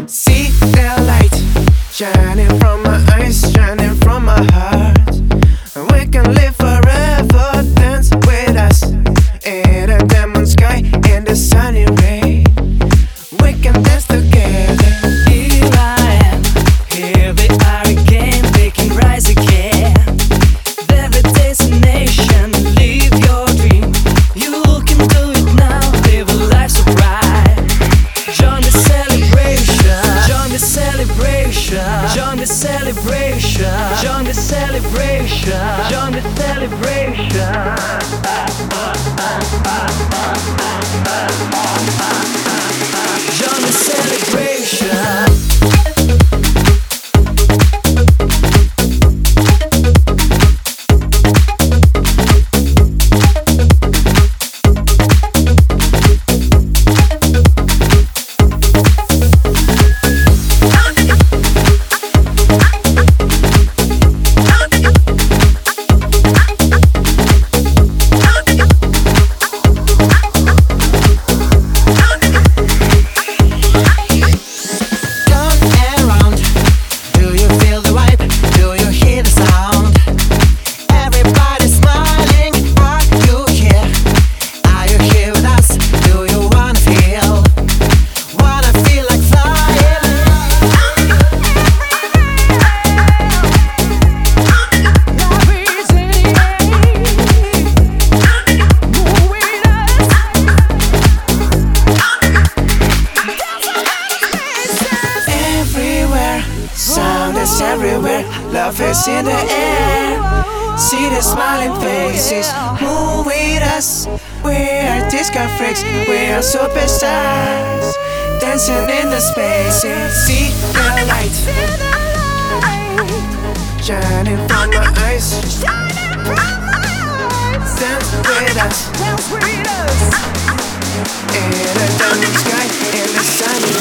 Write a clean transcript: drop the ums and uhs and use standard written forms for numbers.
See the light shining from my eyes, shining from my heart. We can live forever, dance with us in a diamond sky, in the sunny rain. We can dance together. Here I am, here we are again, we can rise again. Every destination, live your dream. You can do it now, live a life so bright. Join the celebration, join the celebration, join the celebration, join the celebration, join the celebration. Join the celebration. Sound is everywhere, love is in the air. See the smiling faces, move with us. We are disco freaks, we are superstars, dancing in the spaces. See the light shining from my eyes. Dance with us in a diamond sky, in the sun.